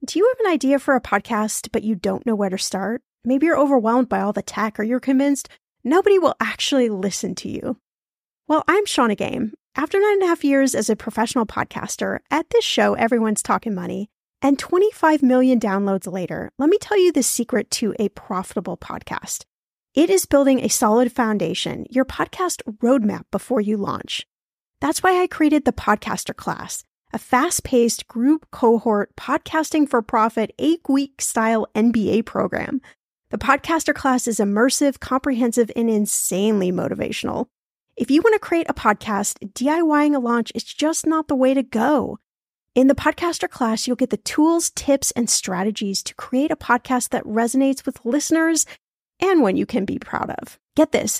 Do you have an idea for a podcast, but you don't know where to start? Maybe you're overwhelmed by all the tech, or you're convinced nobody will actually listen to you. Well, I'm Shauna Game. After 9.5 years as a professional podcaster, at this show, everyone's talking money, and 25 million downloads later, let me tell you the secret to a profitable podcast. It is building a solid foundation, your podcast roadmap before you launch. That's why I created the Podcaster Class, a fast-paced group cohort podcasting for profit 8-week style MBA program. The Podcaster Class is immersive, comprehensive, and insanely motivational. If you want to create a podcast, DIYing a launch is just not the way to go. In the Podcaster Class, you'll get the tools, tips, and strategies to create a podcast that resonates with listeners and one you can be proud of. Get this,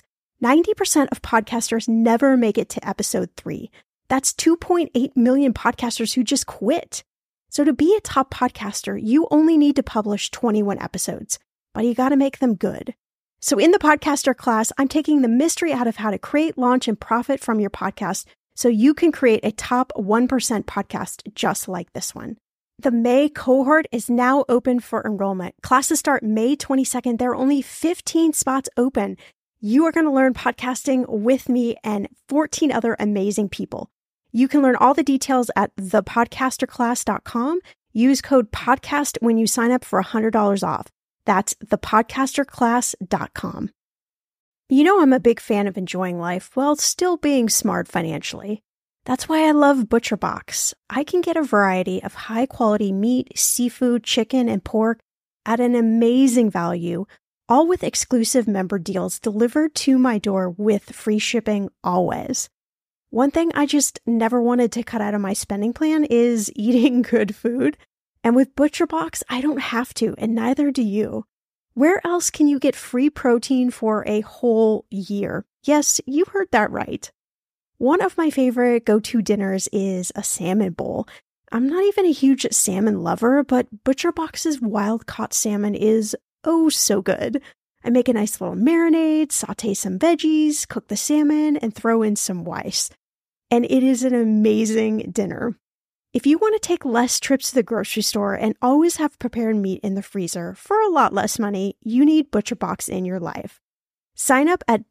90% of podcasters never make it to episode 3. That's 2.8 million podcasters who just quit. So to be a top podcaster, you only need to publish 21 episodes, but you got to make them good. So in the Podcaster Class, I'm taking the mystery out of how to create, launch, and profit from your podcast so you can create a top 1% podcast just like this one. The May cohort is now open for enrollment. Classes start May 22nd. There are only 15 spots open. You are going to learn podcasting with me and 14 other amazing people. You can learn all the details at thepodcasterclass.com. Use code PODCAST when you sign up for $100 off. That's thepodcasterclass.com. You know I'm a big fan of enjoying life while still being smart financially. That's why I love ButcherBox. I can get a variety of high-quality meat, seafood, chicken, and pork at an amazing value, all with exclusive member deals delivered to my door with free shipping always. One thing I just never wanted to cut out of my spending plan is eating good food. And with ButcherBox, I don't have to, and neither do you. Where else can you get free protein for a whole year? Yes, you heard that right. One of my favorite go-to dinners is a salmon bowl. I'm not even a huge salmon lover, but ButcherBox's wild-caught salmon is oh so good. I make a nice little marinade, saute some veggies, cook the salmon, and throw in some rice. And it is an amazing dinner. If you want to take less trips to the grocery store and always have prepared meat in the freezer for a lot less money, you need ButcherBox in your life. Sign up at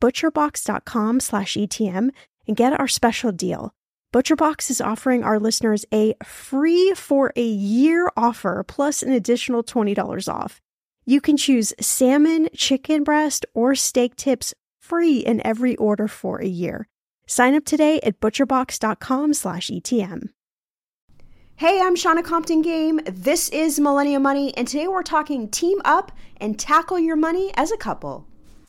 butcherbox.com/ETM and get our special deal. ButcherBox is offering our listeners a free for a year offer plus an additional $20 off. You can choose salmon, chicken breast, or steak tips free in every order for a year. Sign up today at butcherbox.com/ETM. Hey, I'm Shauna Compton Game. This is Millennial Money, and today we're talking team up and tackle your money as a couple.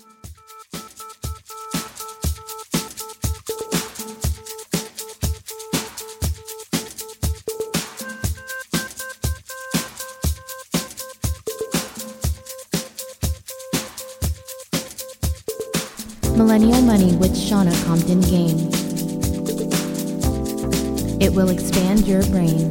Millennial Money with Shauna Compton Game. It will expand your brain.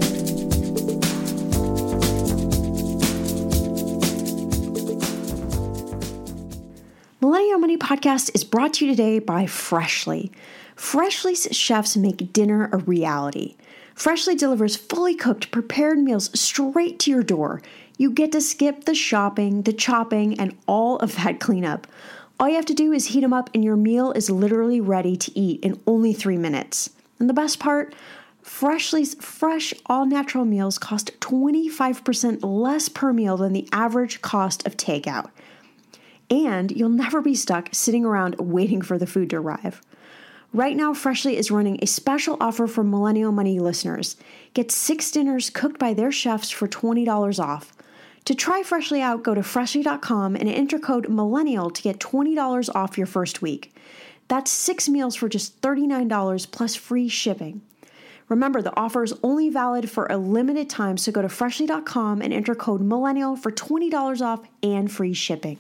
Millennial Money Podcast is brought to you today by Freshly. Freshly's chefs make dinner a reality. Freshly delivers fully cooked, prepared meals straight to your door. You get to skip the shopping, the chopping, and all of that cleanup. All you have to do is heat them up and your meal is literally ready to eat in only 3 minutes. And the best part, Freshly's fresh, all-natural meals cost 25% less per meal than the average cost of takeout. And you'll never be stuck sitting around waiting for the food to arrive. Right now, Freshly is running a special offer for Millennial Money listeners. Get 6 dinners cooked by their chefs for $20 off. To try Freshly out, go to Freshly.com and enter code MILLENNIAL to get $20 off your first week. That's 6 meals for just $39 plus free shipping. Remember, the offer is only valid for a limited time, so go to Freshly.com and enter code MILLENNIAL for $20 off and free shipping.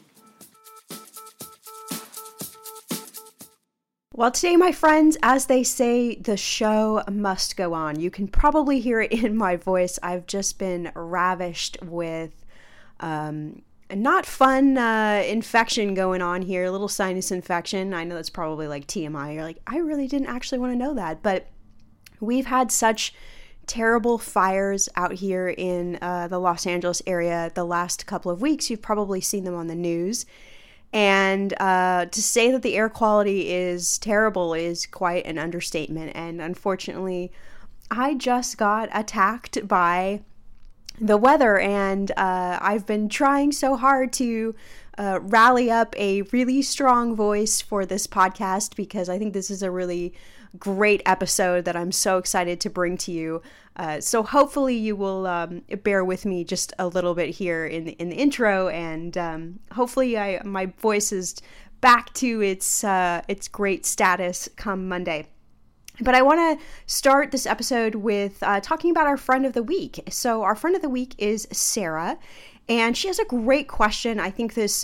Well, today, my friends, as they say, the show must go on. You can probably hear it in my voice. I've just been ravished with a not fun infection going on here, a little sinus infection. I know that's probably like TMI. You're like, I really didn't actually want to know that. But we've had such terrible fires out here in the Los Angeles area the last couple of weeks. You've probably seen them on the news. And to say that the air quality is terrible is quite an understatement. And unfortunately, I just got attacked by the weather, and I've been trying so hard to rally up a really strong voice for this podcast, because I think this is a really great episode that I'm so excited to bring to you. So hopefully you will bear with me just a little bit here in the intro, and hopefully my voice is back to its great status come Monday. But I want to start this episode with talking about our friend of the week. So our friend of the week is Sarah, and she has a great question. I think this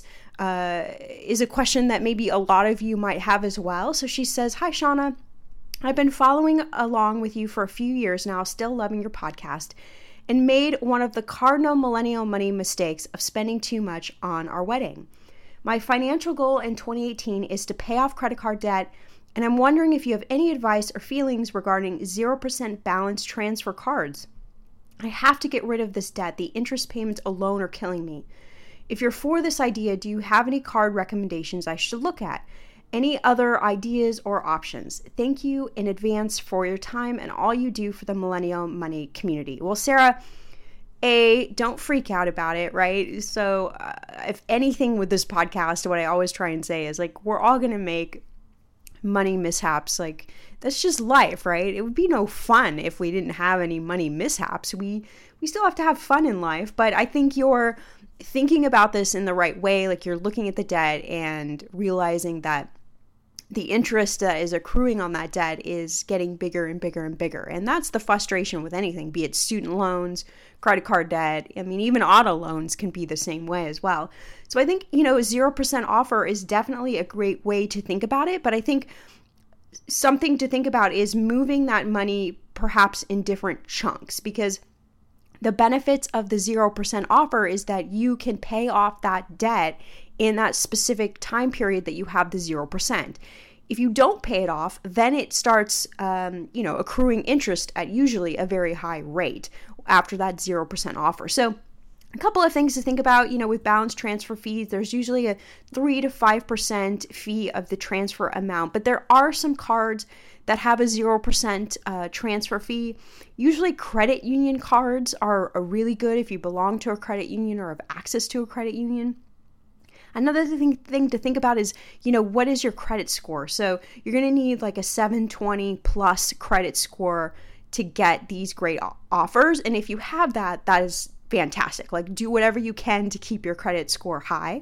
is a question that maybe a lot of you might have as well. So she says, "Hi, Shauna. I've been following along with you for a few years now, still loving your podcast, and made one of the cardinal millennial money mistakes of spending too much on our wedding. My financial goal in 2018 is to pay off credit card debt, and I'm wondering if you have any advice or feelings regarding 0% balance transfer cards. I have to get rid of this debt. The interest payments alone are killing me. If you're for this idea, do you have any card recommendations I should look at? Any other ideas or options? Thank you in advance for your time and all you do for the millennial money community." Well, Sarah, don't freak out about it, right? So if anything with this podcast, what I always try and say is, like, we're all going to make money mishaps. Like, that's just life, right? It would be no fun if we didn't have any money mishaps. We still have to have fun in life, but I think you're thinking about this in the right way. Like, you're looking at the debt and realizing that the interest that is accruing on that debt is getting bigger and bigger and bigger. And that's the frustration with anything, be it student loans, credit card debt. I mean, even auto loans can be the same way as well. So I think, 0% offer is definitely a great way to think about it. But I think something to think about is moving that money perhaps in different chunks, because the benefits of the 0% offer is that you can pay off that debt in that specific time period that you have the 0%. If you don't pay it off, then it starts, accruing interest at usually a very high rate after that 0% offer. So a couple of things to think about, with balance transfer fees, there's usually a 3 to 5% fee of the transfer amount, but there are some cards that have a 0% transfer fee. Usually credit union cards are really good if you belong to a credit union or have access to a credit union. Another thing to think about is, what is your credit score? So you're going to need like a 720 plus credit score to get these great offers. And if you have that, that is fantastic. Like, do whatever you can to keep your credit score high.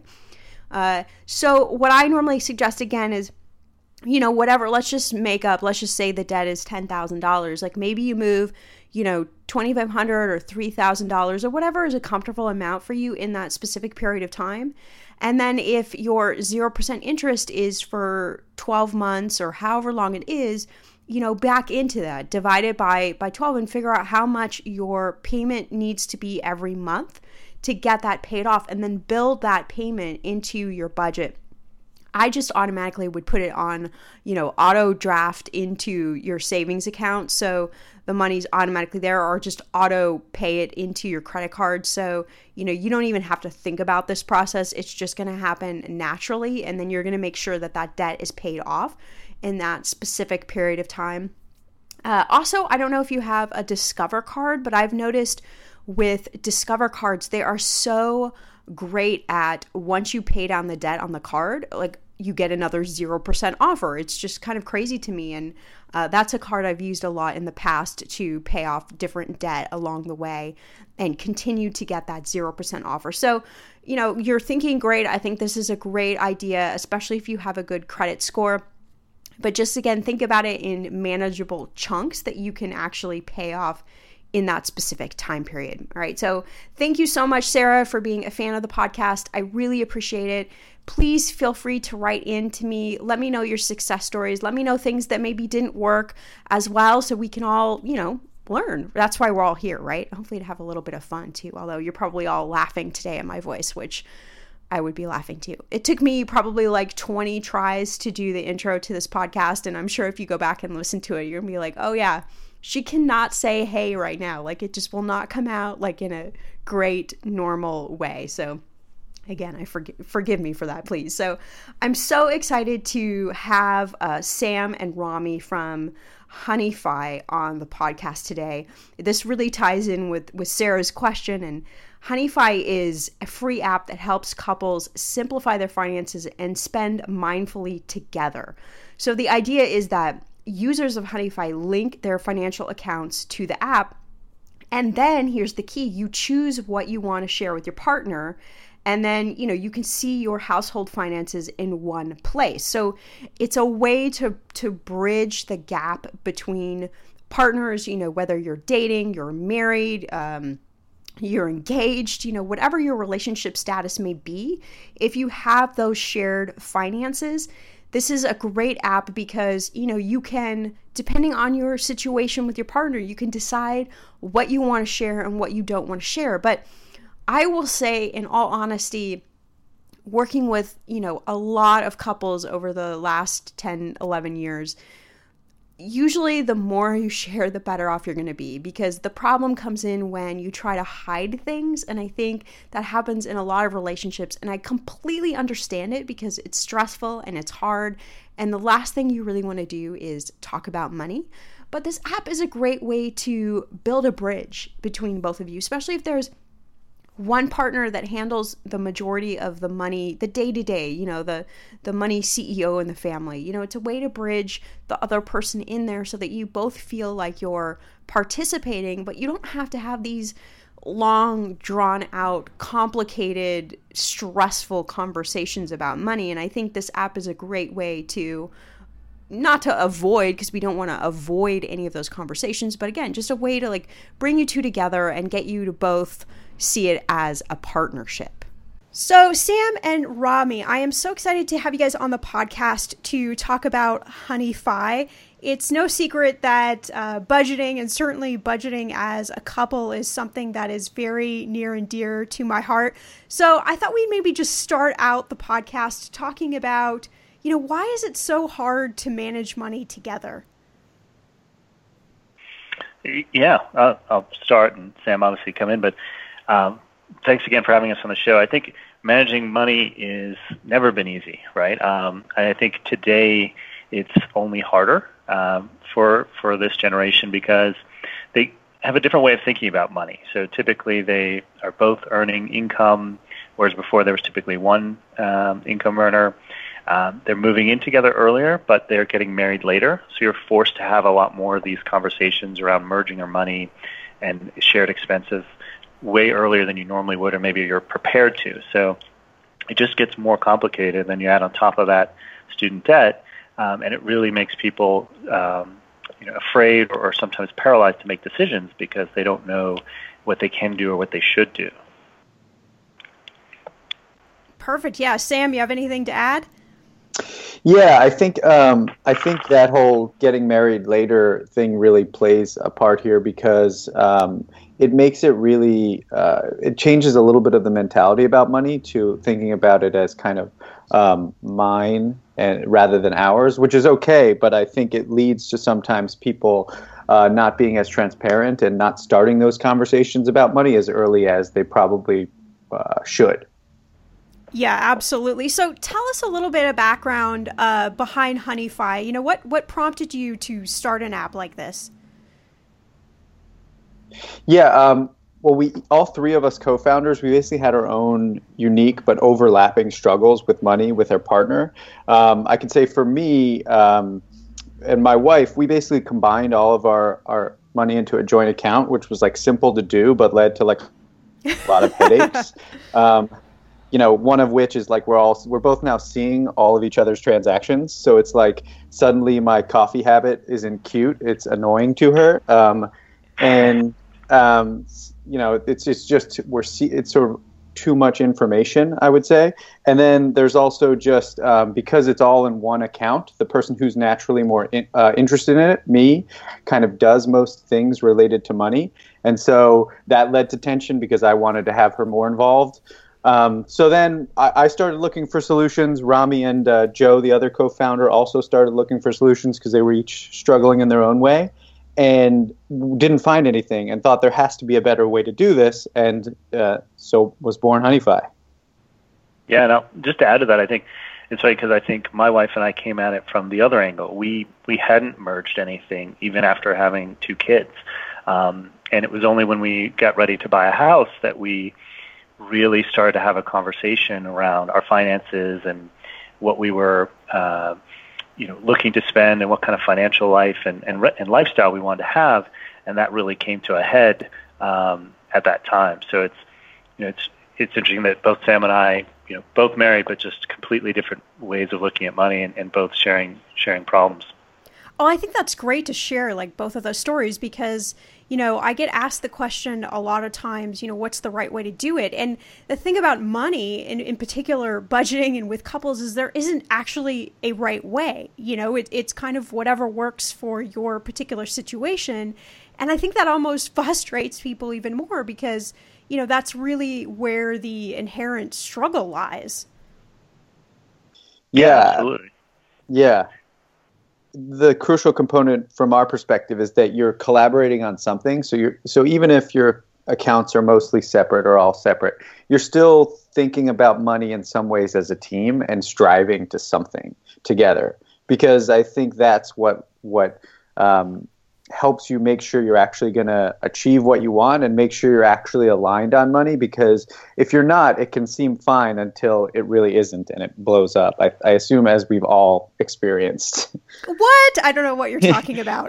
So what I normally suggest again is, whatever, let's just say the debt is $10,000. Like, maybe you move, $2,500 or $3,000 or whatever is a comfortable amount for you in that specific period of time. And then if your 0% interest is for 12 months or however long it is, back into that, divide it by 12 and figure out how much your payment needs to be every month to get that paid off, and then build that payment into your budget. I just automatically would put it on, auto draft into your savings account. So the money's automatically there, or just auto pay it into your credit card. So, you don't even have to think about this process. It's just going to happen naturally. And then you're going to make sure that that debt is paid off in that specific period of time. Also, I don't know if you have a Discover card, but I've noticed with Discover cards, they are so great at, once you pay down the debt on the card, like, you get another 0% offer. It's just kind of crazy to me. And that's a card I've used a lot in the past to pay off different debt along the way and continue to get that 0% offer. So, you're thinking great. I think this is a great idea, especially if you have a good credit score. But just again, think about it in manageable chunks that you can actually pay off in that specific time period. All right. So thank you so much, Sarah, for being a fan of the podcast. I really appreciate it. Please feel free to write in to me. Let me know your success stories. Let me know things that maybe didn't work as well, so we can all, learn. That's why we're all here, right? Hopefully to have a little bit of fun too, although you're probably all laughing today at my voice, which I would be laughing too. It took me probably like 20 tries to do the intro to this podcast, and I'm sure if you go back and listen to it, you're gonna be like, oh yeah, she cannot say hey right now. Like, it just will not come out like in a great normal way. So again, forgive me for that, please. So I'm so excited to have Sam and Rami from Honeyfi on the podcast today. This really ties in with Sarah's question, and Honeyfi is a free app that helps couples simplify their finances and spend mindfully together. So the idea is that users of Honeyfi link their financial accounts to the app, and then here's the key: you choose what you want to share with your partner. And then, you can see your household finances in one place. So it's a way to bridge the gap between partners, whether you're dating, you're married, you're engaged, whatever your relationship status may be. If you have those shared finances, this is a great app because, you can, depending on your situation with your partner, you can decide what you want to share and what you don't want to share. But I will say, in all honesty, working with, a lot of couples over the last 10, 11 years, usually the more you share, the better off you're going to be, because the problem comes in when you try to hide things. And I think that happens in a lot of relationships. And I completely understand it because it's stressful and it's hard. And the last thing you really want to do is talk about money. But this app is a great way to build a bridge between both of you, especially if there's one partner that handles the majority of the money, the day-to-day, the money CEO in the family. It's a way to bridge the other person in there so that you both feel like you're participating, but you don't have to have these long, drawn-out, complicated, stressful conversations about money. And I think this app is a great way to, not to avoid, because we don't want to avoid any of those conversations, but again, just a way to bring you two together and get you to both see it as a partnership. So Sam and Rami, I am so excited to have you guys on the podcast to talk about Honeyfi. It's no secret that budgeting, and certainly budgeting as a couple, is something that is very near and dear to my heart. So I thought we'd maybe just start out the podcast talking about, why is it so hard to manage money together? Yeah, I'll start, and Sam obviously come in, but thanks again for having us on the show. I think managing money is never been easy, right? I think today it's only harder for this generation because they have a different way of thinking about money. So typically they are both earning income, whereas before there was typically one income earner. They're moving in together earlier, but they're getting married later. So you're forced to have a lot more of these conversations around merging your money and shared expenses way earlier than you normally would, or maybe you're prepared to. So it just gets more complicated. Then you add on top of that student debt, and it really makes people afraid or sometimes paralyzed to make decisions because they don't know what they can do or what they should do. Perfect. Yeah. Sam, you have anything to add? Yeah, I think that whole getting married later thing really plays a part here because it makes it really it changes a little bit of the mentality about money to thinking about it as kind of mine and rather than ours, which is okay. But I think it leads to sometimes people not being as transparent and not starting those conversations about money as early as they probably should. Yeah, absolutely. So tell us a little bit of background behind Honeyfi. What prompted you to start an app like this? Yeah, well, we all three of us co-founders, we basically had our own unique but overlapping struggles with money with our partner. I can say for me and my wife, we basically combined all of our money into a joint account, which was simple to do, but led to a lot of headaches. One of which is we're both now seeing all of each other's transactions. So it's suddenly my coffee habit isn't cute. It's annoying to her. It's sort of too much information, I would say. And then there's also just, because it's all in one account, the person who's naturally more interested in it, me, kind of does most things related to money. And so that led to tension because I wanted to have her more involved. So then I started looking for solutions. Rami and Joe, the other co-founder, also started looking for solutions because they were each struggling in their own way. and didn't find anything and thought there has to be a better way to do this. And so was born Honeyfi. Yeah, no, just to add to that, I think it's right because I think my wife and I came at it from the other angle. We hadn't merged anything even after having 2 kids. And it was only when we got ready to buy a house that we really started to have a conversation around our finances and what we were looking to spend and what kind of financial life and lifestyle we wanted to have. And that really came to a head at that time. So it's interesting that both Sam and I, both married, but just completely different ways of looking at money and both sharing problems. Oh, I think that's great to share like both of those stories because, I get asked the question a lot of times, what's the right way to do it? And the thing about money, in particular budgeting and with couples, is there isn't actually a right way. It's kind of whatever works for your particular situation. And I think that almost frustrates people even more because, that's really where the inherent struggle lies. Yeah, absolutely. Yeah. The crucial component from our perspective is that you're collaborating on something. So even if your accounts are mostly separate or all separate, you're still thinking about money in some ways as a team and striving to something together. Because I think that's what helps you make sure you're actually going to achieve what you want and make sure you're actually aligned on money. Because if you're not, it can seem fine until it really isn't and it blows up. I assume as we've all experienced. What? I don't know what you're talking about.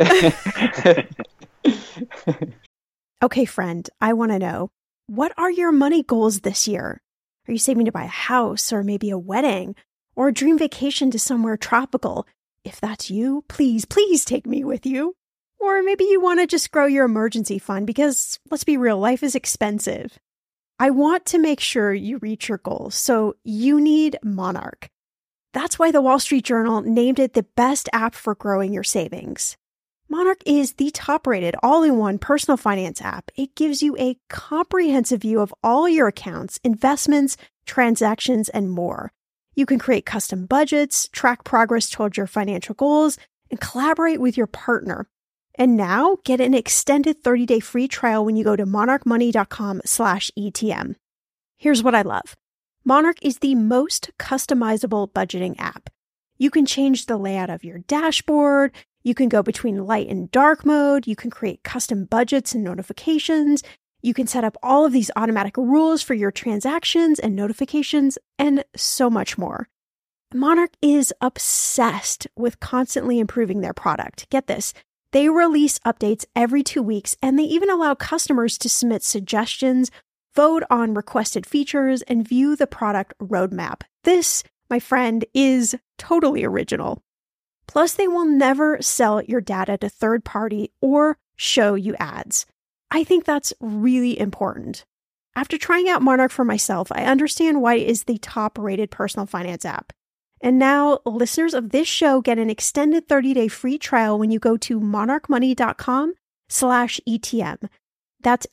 Okay, friend, I want to know, what are your money goals this year? Are you saving to buy a house or maybe a wedding or a dream vacation to somewhere tropical? If that's you, please take me with you. Or maybe you want to just grow your emergency fund because, let's be real, life is expensive. I want to make sure you reach your goals, so you need Monarch. That's why the Wall Street Journal named it the best app for growing your savings. Monarch is the top-rated all-in-one personal finance app. It gives you a comprehensive view of all your accounts, investments, transactions, and more. You can create custom budgets, track progress toward your financial goals, and collaborate with your partner. And now, get an extended 30-day free trial when you go to monarchmoney.com/ETM. Here's what I love. Monarch is the most customizable budgeting app. You can change the layout of your dashboard. You can go between light and dark mode. You can create custom budgets and notifications. You can set up all of these automatic rules for your transactions and notifications, and so much more. Monarch is obsessed with constantly improving their product. Get this. They release updates every 2 weeks, and they even allow customers to submit suggestions, vote on requested features, and view the product roadmap. This, my friend, is totally original. Plus, they will never sell your data to third party or show you ads. I think that's really important. After trying out Monarch for myself, I understand why it is the top-rated personal finance app. And now, listeners of this show get an extended 30-day free trial when you go to monarchmoney.com/ETM. That's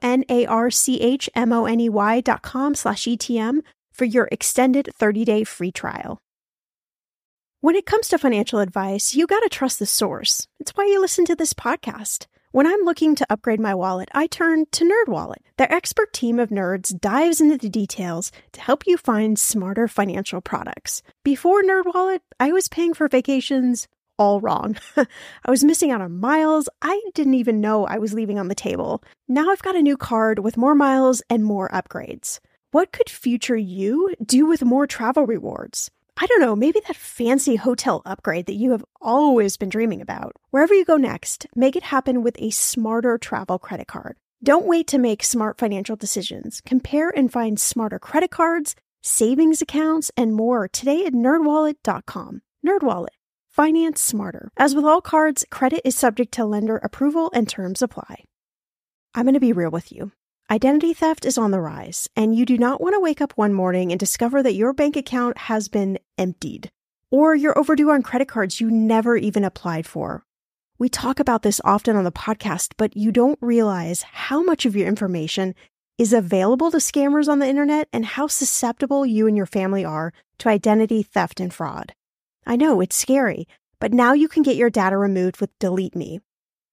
monarchmoney.com/ETM for your extended 30-day free trial. When it comes to financial advice, you got to trust the source. It's why you listen to this podcast. When I'm looking to upgrade my wallet, I turn to NerdWallet. Their expert team of nerds dives into the details to help you find smarter financial products. Before NerdWallet, I was paying for vacations all wrong. I was missing out on miles I didn't even know I was leaving on the table. Now I've got a new card with more miles and more upgrades. What could future you do with more travel rewards? I don't know, maybe that fancy hotel upgrade that you have always been dreaming about. Wherever you go next, make it happen with a smarter travel credit card. Don't wait to make smart financial decisions. Compare and find smarter credit cards, savings accounts, and more today at nerdwallet.com. NerdWallet. Finance smarter. As with all cards, credit is subject to lender approval and terms apply. I'm going to be real with you. Identity theft is on the rise, and you do not want to wake up one morning and discover that your bank account has been emptied, or you're overdue on credit cards you never even applied for. We talk about this often on the podcast, but you don't realize how much of your information is available to scammers on the internet and how susceptible you and your family are to identity theft and fraud. I know, it's scary, but now you can get your data removed with Delete Me.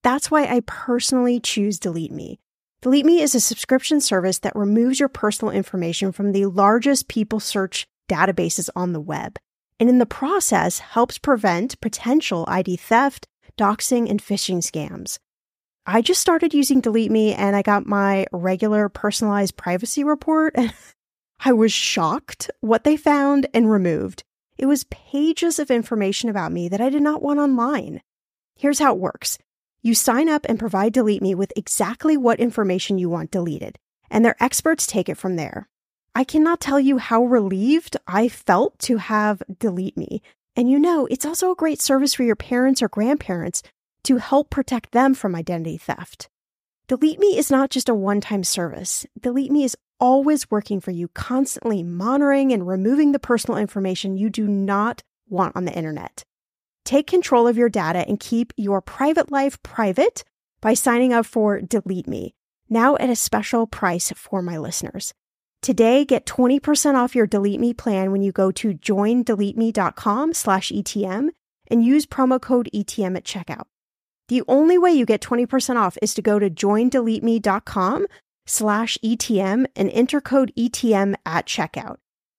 That's why I personally choose Delete Me. Delete Me is a subscription service that removes your personal information from the largest people search databases on the web, and in the process helps prevent potential ID theft, doxing, and phishing scams. I just started using Delete Me and I got my regular personalized privacy report, and I was shocked what they found and removed. It was pages of information about me that I did not want online. Here's how it works. You sign up and provide Delete Me with exactly what information you want deleted, and their experts take it from there. I cannot tell you how relieved I felt to have Delete Me. And it's also a great service for your parents or grandparents to help protect them from identity theft. Delete Me is not just a one-time service. Delete Me is always working for you, constantly monitoring and removing the personal information you do not want on the internet. Take control of your data and keep your private life private by signing up for Delete Me, now at a special price for my listeners. Today, get 20% off your Delete Me plan when you go to joindeleteme.com/ETM and use promo code ETM at checkout. The only way you get 20% off is to go to joindeleteme.com/ETM and enter code ETM at checkout.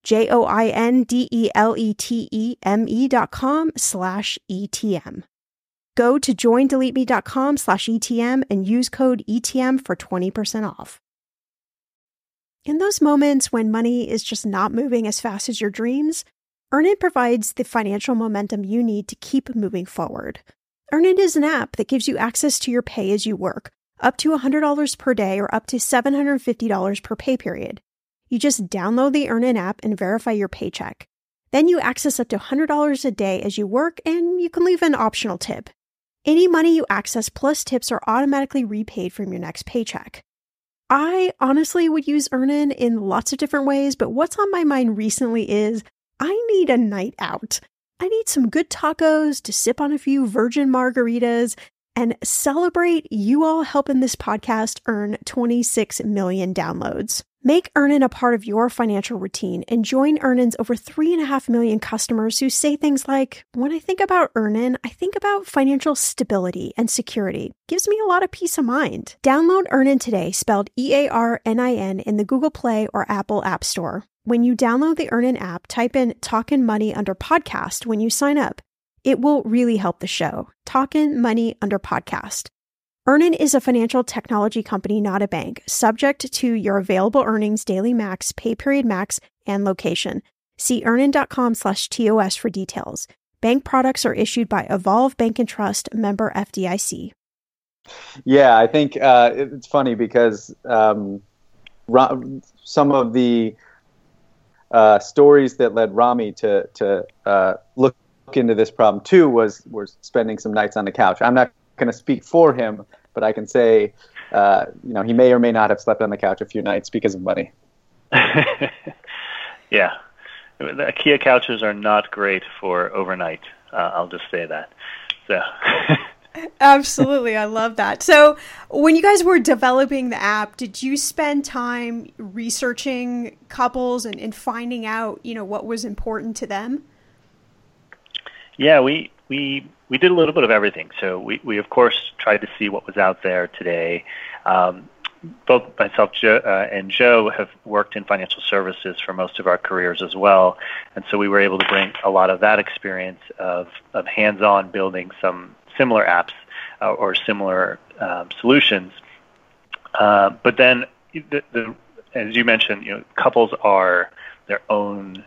joindeleteme.com/ETM. Go to joindeleteme.com/ETM and use code ETM for 20% off. In those moments when money is just not moving as fast as your dreams, Earnin provides the financial momentum you need to keep moving forward. Earnin is an app that gives you access to your pay as you work, up to $100 per day or up to $750 per pay period. You just download the Earnin app and verify your paycheck. Then you access up to $100 a day as you work, and you can leave an optional tip. Any money you access plus tips are automatically repaid from your next paycheck. I honestly would use Earnin in lots of different ways, but what's on my mind recently is I need a night out. I need some good tacos to sip on a few virgin margaritas and celebrate you all helping this podcast earn 26 million downloads. Make Earnin a part of your financial routine and join Earnin's over 3.5 million customers who say things like, when I think about Earnin, I think about financial stability and security. Gives me a lot of peace of mind. Download Earnin today, spelled EARNIN, in the Google Play or Apple App Store. When you download the Earnin app, type in Talkin' Money under podcast when you sign up. It will really help the show. Talkin' Money under podcast. Earnin is a financial technology company, not a bank, subject to your available earnings, daily max, pay period max, and location. See earnin.com/TOS for details. Bank products are issued by Evolve Bank and Trust, member FDIC. Yeah, I think it's funny because some of the stories that led Rami to look into this problem too was spending some nights on the couch. I'm not going to speak for him, but I can say, he may or may not have slept on the couch a few nights because of money. Yeah. The IKEA couches are not great for overnight. I'll just say that. So. Absolutely. I love that. So when you guys were developing the app, did you spend time researching couples and finding out, what was important to them? Yeah, we did a little bit of everything. So we of course tried to see what was out there today. Both myself and Joe have worked in financial services for most of our careers as well, and so we were able to bring a lot of that experience of hands-on building some similar apps or similar solutions. But then, as you mentioned, couples are their own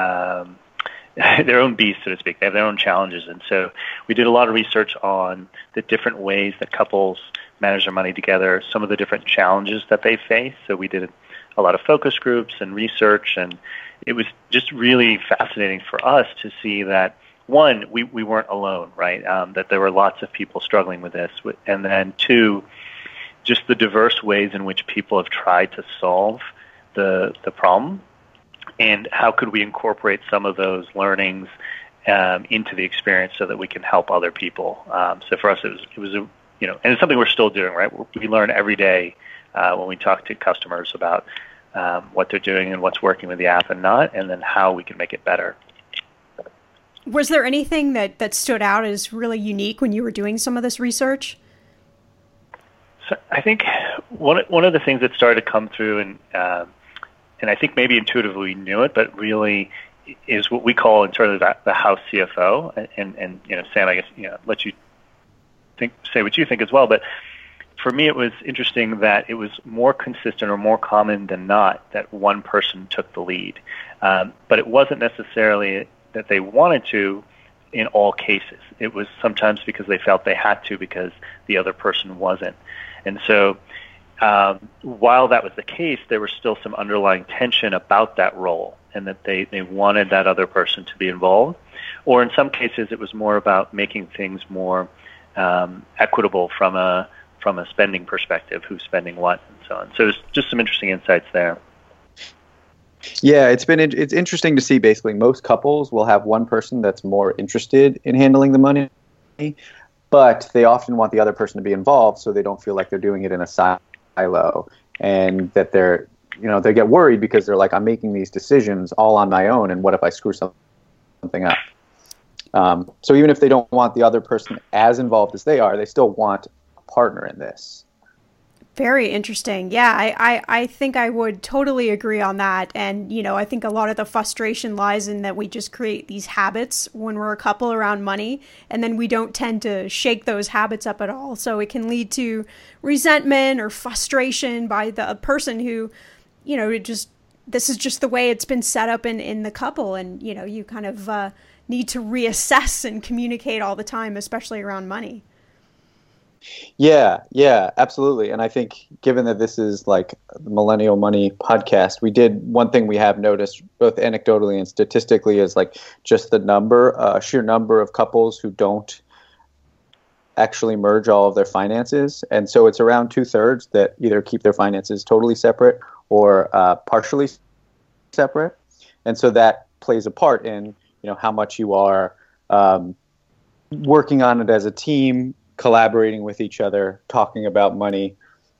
beast, so to speak. They have their own challenges, and so we did a lot of research on the different ways that couples manage their money together, some of the different challenges that they face. So we did a lot of focus groups and research, and it was just really fascinating for us to see that, one, we weren't alone, right? That there were lots of people struggling with this, and then two, just the diverse ways in which people have tried to solve the problem. And how could we incorporate some of those learnings into the experience so that we can help other people? So for us, it was and it's something we're still doing, right? We learn every day when we talk to customers about what they're doing and what's working with the app and not, and then how we can make it better. Was there anything that stood out as really unique when you were doing some of this research? So I think one of the things that started to come through, and I think maybe intuitively we knew it, but really is what we call internally the house CFO. And Sam, I guess let you say what you think as well. But for me, it was interesting that it was more consistent or more common than not that one person took the lead. But it wasn't necessarily that they wanted to in all cases. It was sometimes because they felt they had to because the other person wasn't. And so while that was the case, there was still some underlying tension about that role and that they wanted that other person to be involved. Or in some cases, it was more about making things more equitable from a spending perspective, who's spending what, and so on. So there's just some interesting insights there. Yeah, it's interesting to see. Basically, most couples will have one person that's more interested in handling the money, but they often want the other person to be involved, so they don't feel like they're doing it in a silo, and that they get worried because they're like, I'm making these decisions all on my own, and what if I screw something up? So even if they don't want the other person as involved as they are, they still want a partner in this. Very interesting. Yeah, I think I would totally agree on that. And, I think a lot of the frustration lies in that we just create these habits when we're a couple around money, and then we don't tend to shake those habits up at all. So it can lead to resentment or frustration by the person who, this is just the way it's been set up in the couple. And, you kind of need to reassess and communicate all the time, especially around money. Yeah, absolutely. And I think given that this is like the Millennial Money podcast, one thing we have noticed both anecdotally and statistically is like just the sheer number of couples who don't actually merge all of their finances. And so it's around 2/3 that either keep their finances totally separate or partially separate. And so that plays a part in, how much you are working on it as a team, collaborating with each other, talking about money.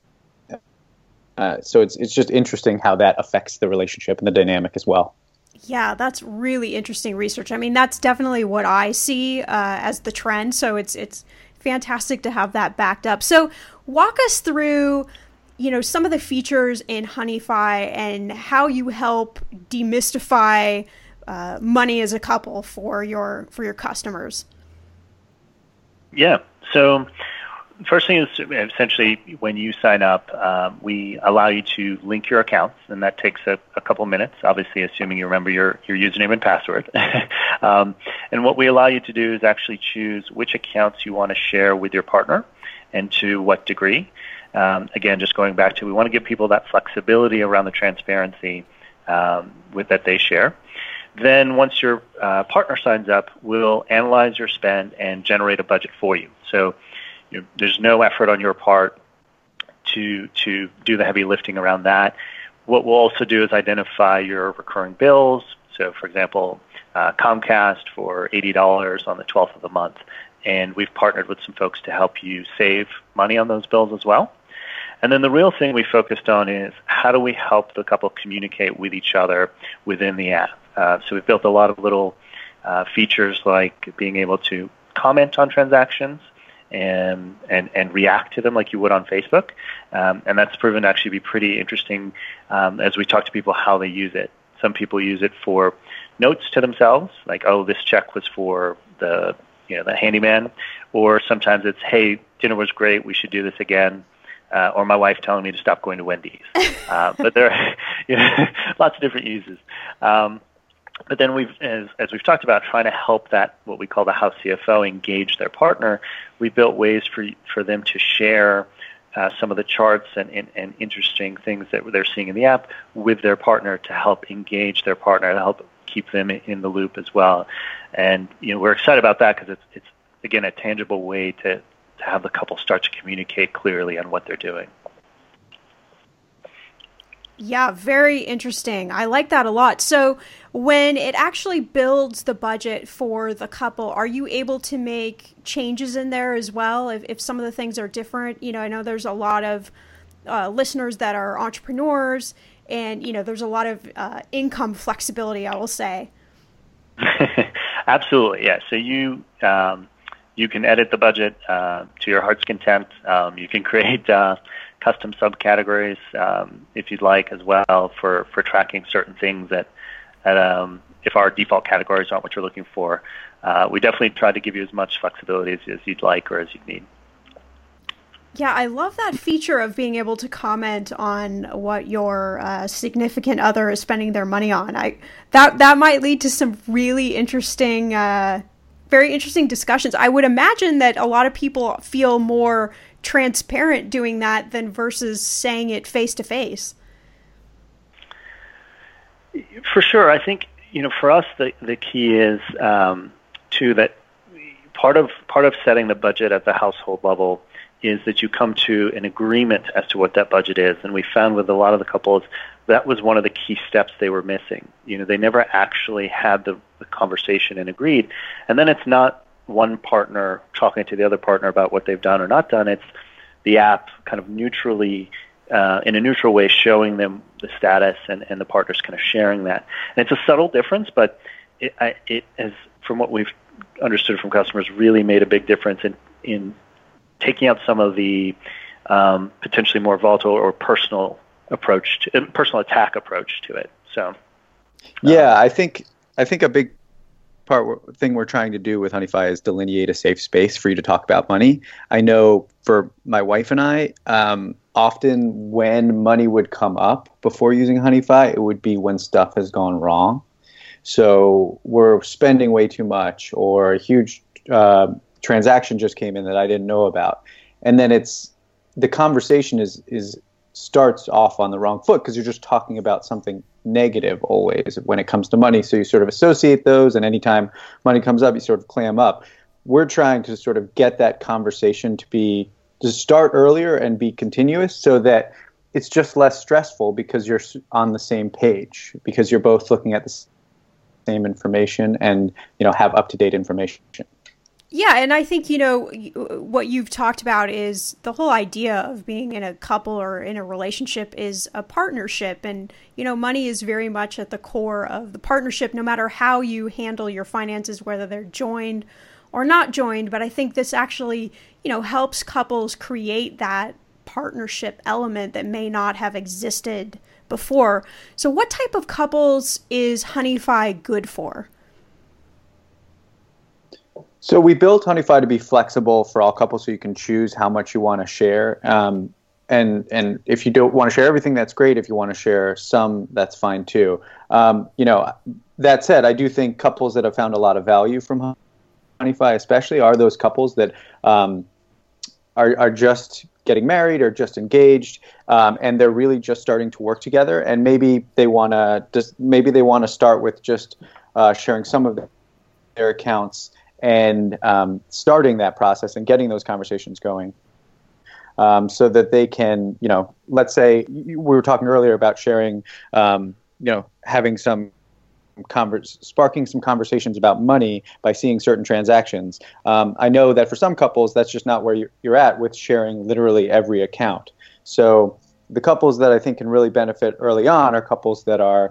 So it's just interesting how that affects the relationship and the dynamic as well. Yeah, that's really interesting research. I mean, that's definitely what I see as the trend. So it's fantastic to have that backed up. So walk us through, some of the features in Honeyfi and how you help demystify money as a couple for your customers. Yeah. So first thing is essentially when you sign up, we allow you to link your accounts, and that takes a couple minutes, obviously assuming you remember your username and password. And what we allow you to do is actually choose which accounts you want to share with your partner and to what degree. Again, just going back to, we want to give people that flexibility around the transparency that they share. Then once your partner signs up, we'll analyze your spend and generate a budget for you. So there's no effort on your part to do the heavy lifting around that. What we'll also do is identify your recurring bills. So for example, Comcast for $80 on the 12th of the month. And we've partnered with some folks to help you save money on those bills as well. And then the real thing we focused on is how do we help the couple communicate with each other within the app. So we've built a lot of little features like being able to comment on transactions and react to them like you would on Facebook. And that's proven to actually be pretty interesting as we talk to people how they use it. Some people use it for notes to themselves, like, oh, this check was for the handyman. Or sometimes it's, hey, dinner was great, we should do this again. Or my wife telling me to stop going to Wendy's. But there are lots of different uses. But then as we've talked about, trying to help that, what we call the house CFO, engage their partner, we built ways for them to share some of the charts and interesting things that they're seeing in the app with their partner to help engage their partner, to help keep them in the loop as well. And we're excited about that because it's again a tangible way to have the couple start to communicate clearly on what they're doing. Yeah, very interesting. I like that a lot. So when it actually builds the budget for the couple, are you able to make changes in there as well if some of the things are different? I know there's a lot of listeners that are entrepreneurs and, there's a lot of income flexibility, I will say. Absolutely, yeah. So you can edit the budget to your heart's content. You can create custom subcategories if you'd like as well for tracking certain things that if our default categories aren't what you're looking for. We definitely try to give you as much flexibility as you'd like or as you'd need. Yeah, I love that feature of being able to comment on what your significant other is spending their money on. That might lead to some really interesting, very interesting discussions. I would imagine that a lot of people feel more transparent doing that than versus saying it face to face. For sure, I think for us the key is too that part of setting the budget at the household level is that you come to an agreement as to what that budget is. And we found with a lot of the couples, that was one of the key steps they were missing. They never actually had the conversation and agreed. And then it's not one partner talking to the other partner about what they've done or not done. It's the app kind of neutrally, in a neutral way, showing them the status and the partners kind of sharing that. And it's a subtle difference, but it has, from what we've understood from customers, really made a big difference in taking out some of the potentially more volatile or personal attack approach to it. So, yeah, I think a big thing we're trying to do with Honeyfi is delineate a safe space for you to talk about money. I know for my wife and I, often when money would come up before using Honeyfi, it would be when stuff has gone wrong. So we're spending way too much, or a huge transaction just came in that I didn't know about, and then the conversation starts off on the wrong foot because you're just talking about something negative always when it comes to money. So you sort of associate those, and anytime money comes up, you sort of clam up. We're trying to sort of get that conversation to start earlier and be continuous, so that it's just less stressful because you're on the same page, because you're both looking at the same information and have up-to-date information. Yeah, and I think, what you've talked about is the whole idea of being in a couple or in a relationship is a partnership. And, money is very much at the core of the partnership, no matter how you handle your finances, whether they're joined or not joined. But I think this actually, helps couples create that partnership element that may not have existed before. So what type of couples is Honeyfi good for? So we built Honeyfi to be flexible for all couples, so you can choose how much you want to share. And if you don't want to share everything, that's great. If you want to share some, that's fine too. That said, I do think couples that have found a lot of value from Honeyfi, especially, are those couples that are just getting married or just engaged, and they're really just starting to work together. And maybe they want to start with just sharing some of their accounts and starting that process and getting those conversations going, so that they can, let's say we were talking earlier about sharing, having some sparking some conversations about money by seeing certain transactions. I know that for some couples, that's just not where you're at with sharing literally every account. So the couples that I think can really benefit early on are couples that are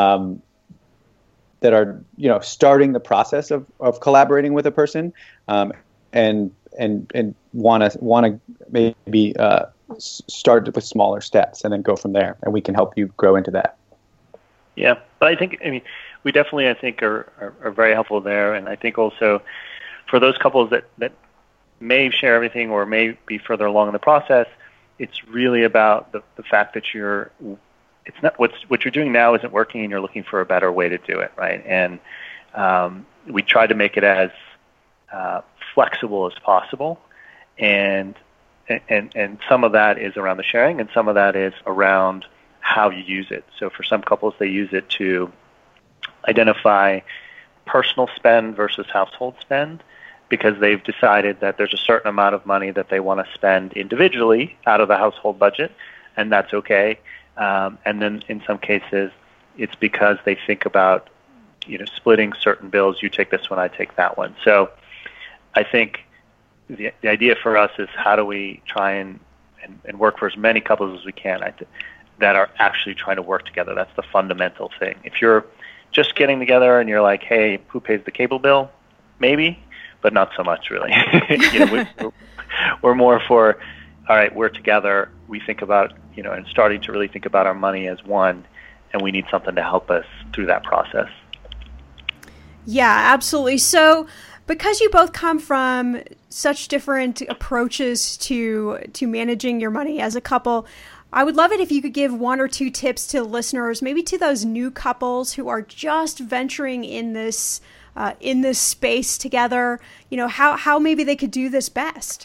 starting the process of collaborating with a person, and want to maybe start with smaller steps and then go from there, and we can help you grow into that. Yeah, but we definitely are very helpful there, and I think also for those couples that may share everything or may be further along in the process, it's really about the fact that it's not what you're doing now isn't working, and you're looking for a better way to do it, right? And we try to make it as flexible as possible, and some of that is around the sharing, and some of that is around how you use it. So for some couples, they use it to identify personal spend versus household spend, because they've decided that there's a certain amount of money that they want to spend individually out of the household budget, and that's okay. And then in some cases, it's because they think about, splitting certain bills. You take this one, I take that one. So I think the idea for us is how do we try and work for as many couples as we can that are actually trying to work together. That's the fundamental thing. If you're just getting together and you're like, hey, who pays the cable bill? Maybe. but not so much really. We're more for, all right, we're together. We think about, and starting to really think about our money as one, and we need something to help us through that process. Yeah, absolutely. So because you both come from such different approaches to managing your money as a couple, I would love it if you could give 1 or 2 tips to listeners, maybe to those new couples who are just venturing in this space together, how maybe they could do this best.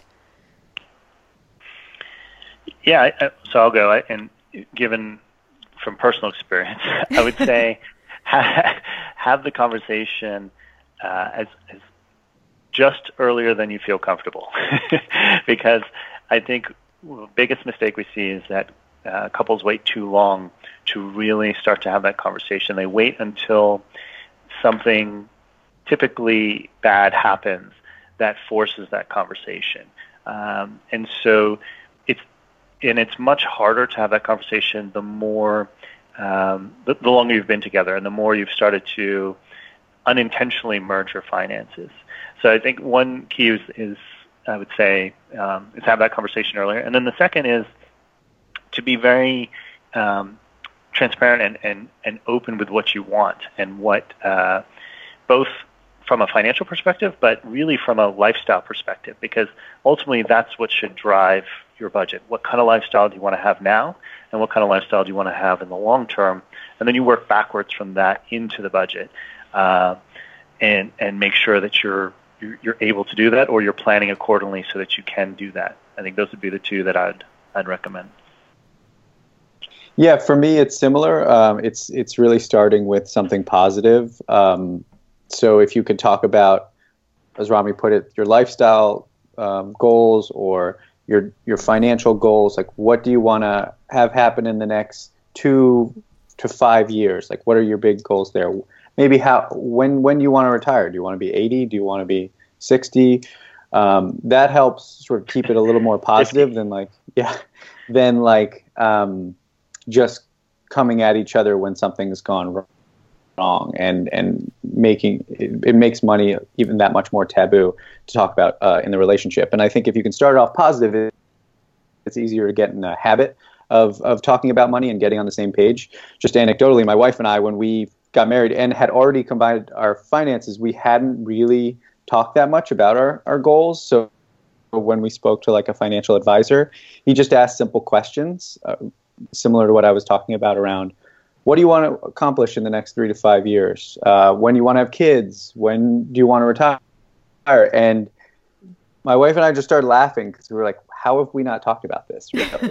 Yeah, so I'll go. And given from personal experience, I would say have the conversation as just earlier than you feel comfortable, because I think the biggest mistake we see is that couples wait too long to really start to have that conversation. They wait until something typically bad happens that forces that conversation, and so it's much harder to have that conversation the more the longer you've been together and the more you've started to unintentionally merge your finances. So I think one key is I would say is have that conversation earlier, and then the second is to be very transparent and open with what you want and what both from a financial perspective, but really from a lifestyle perspective, because ultimately that's what should drive your budget. What kind of lifestyle do you want to have now, and what kind of lifestyle do you want to have in the long term? And then you work backwards from that into the budget, and make sure that you're able to do that, or you're planning accordingly so that you can do that. I think those would be the two that I'd recommend. Yeah, for me it's similar. It's really starting with something positive. So if you could talk about, as Rami put it, your lifestyle goals or your financial goals, like what do you want to have happen in the next 2 to 5 years? Like what are your big goals there? Maybe when you want to retire? Do you want to be 80? Do you want to be 60? That helps sort of keep it a little more positive than just coming at each other when something's gone wrong and making it makes money even that much more taboo to talk about in the relationship. And I think if you can start off positive, it's easier to get in a habit of talking about money and getting on the same page. Just anecdotally, my wife and I, when we got married and had already combined our finances, we hadn't really talked that much about our goals. So when we spoke to like a financial advisor, he just asked simple questions, similar to what I was talking about around what do you want to accomplish in the next 3 to 5 years? When you want to have kids? When do you want to retire? And my wife and I just started laughing because we were like, how have we not talked about this? Yeah,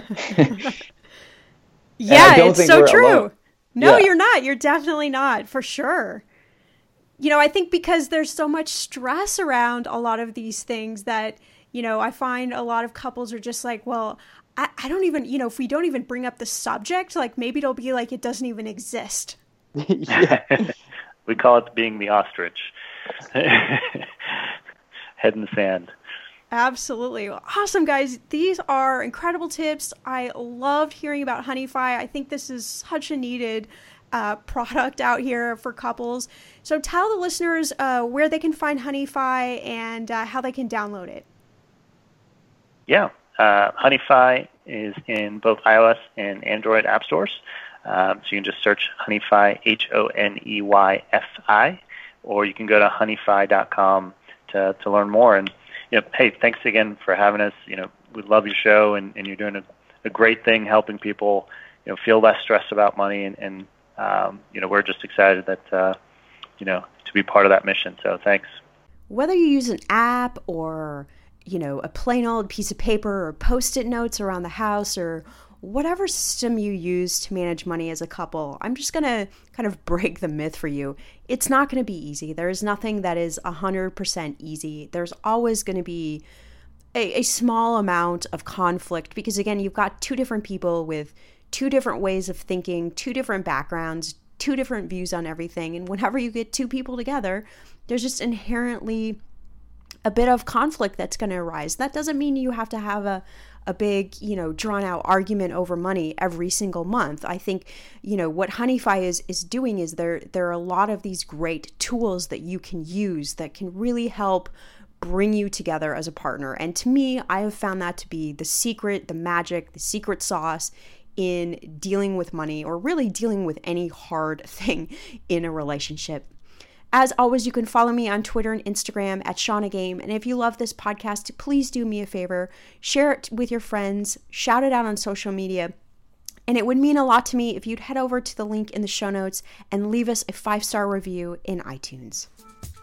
it's so true. Alone. No, You're not. You're definitely not, for sure. I think because there's so much stress around a lot of these things that, I find a lot of couples are just like, well, I don't even, if we don't even bring up the subject, like maybe it'll be like it doesn't even exist. Yeah. We call it being the ostrich. Head in the sand. Absolutely. Awesome, guys. These are incredible tips. I loved hearing about HoneyFi. I think this is such a needed product out here for couples. So tell the listeners where they can find HoneyFi and how they can download it. Yeah. HoneyFi is in both iOS and Android app stores. So you can just search HoneyFi, HoneyFi, or you can go to honeyfi.com to learn more. And hey, thanks again for having us. We love your show, and you're doing a great thing helping people feel less stressed about money, and we're just excited that to be part of that mission. So thanks. Whether you use an app or a plain old piece of paper or Post-it notes around the house or whatever system you use to manage money as a couple, I'm just going to kind of break the myth for you. It's not going to be easy. There is nothing that is 100% easy. There's always going to be a small amount of conflict because, again, you've got two different people with two different ways of thinking, two different backgrounds, two different views on everything. And whenever you get two people together, there's just inherently a bit of conflict that's going to arise. That doesn't mean you have to have a big, drawn out argument over money every single month. I think, what HoneyFi is doing is there are a lot of these great tools that you can use that can really help bring you together as a partner. And to me, I have found that to be the secret, the magic, the secret sauce in dealing with money, or really dealing with any hard thing in a relationship. As always, you can follow me on Twitter and Instagram at ShaunaGame. And if you love this podcast, please do me a favor, share it with your friends, shout it out on social media. And it would mean a lot to me if you'd head over to the link in the show notes and leave us a 5-star review in iTunes.